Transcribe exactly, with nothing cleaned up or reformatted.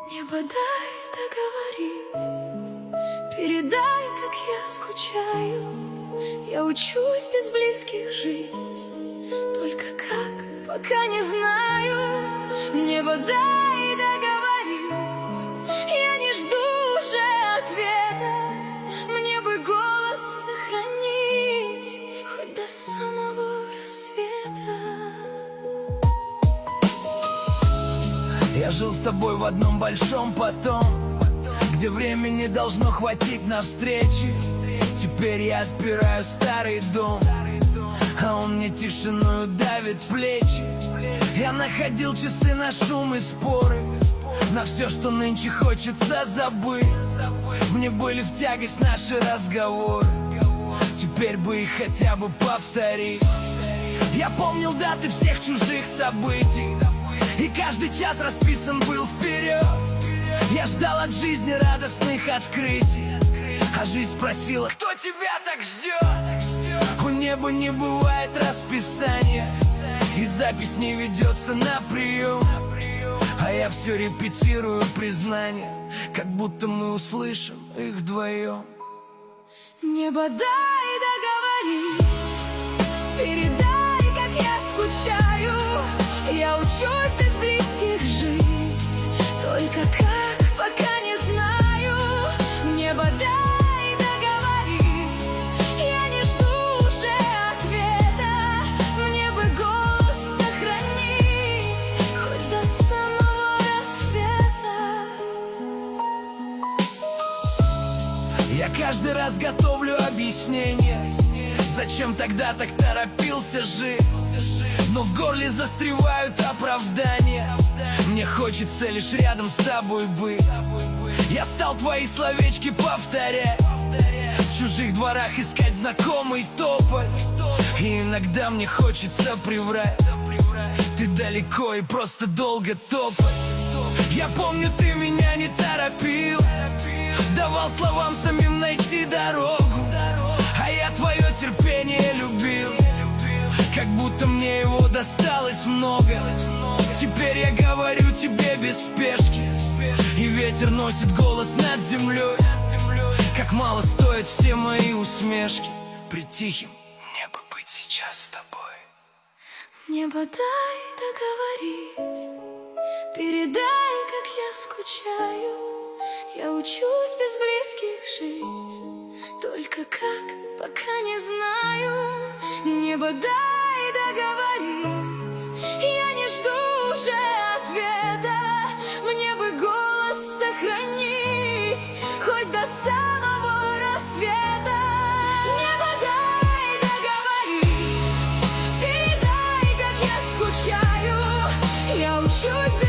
Небо, дай договорить, передай, как я скучаю. Я учусь без близких жить, только как, пока не знаю. Небо, дай договорить, я не жду уже ответа. Мне бы голос сохранить, хоть до самого рассвета. Я жил с тобой в одном большом потом, где времени должно хватить на встречи. Теперь я отпираю старый дом, а он мне тишиною давит плечи. Я находил часы на шум и споры, на все, что нынче хочется забыть. Мне были в тягость наши разговоры, теперь бы их хотя бы повторить. Я помнил даты всех чужих событий, и каждый час расписан был вперед. Я ждал от жизни радостных открытий, а жизнь спросила: кто тебя так ждет? У неба не бывает расписания, и запись не ведется на прием. А я все репетирую признания, как будто мы услышим их вдвоем. Небо, дай договорить, передай, как я скучаю. Я учусь без близких жить, только как, пока не знаю. Небо, дай договорить, я не жду уже ответа. Мне бы голос сохранить, хоть до самого рассвета. Я каждый раз готовлю объяснение, зачем тогда так торопился жить. Но в горле застревают оправдания, мне хочется лишь рядом с тобой быть. Я стал твои словечки повторять, в чужих дворах искать знакомый тополь. И иногда мне хочется приврать: ты далеко и просто долго топать. Я помню, ты меня не торопил, давал словам самим найти дорогу, а я твое терпение любил, как будто мне его досталось много. Теперь я говорю тебе без спешки, и ветер носит голос над землей. Как мало стоят все мои усмешки пред тихим небо быть сейчас с тобой. Небо, дай договорить, передай, как я скучаю. Я учусь без близких жить, только как, пока не знаю. Небо, дай договорить, я не жду уже ответа. Мне бы голос сохранить, хоть до самого рассвета. Небо, дай договорить, передай, как я скучаю. Я учусь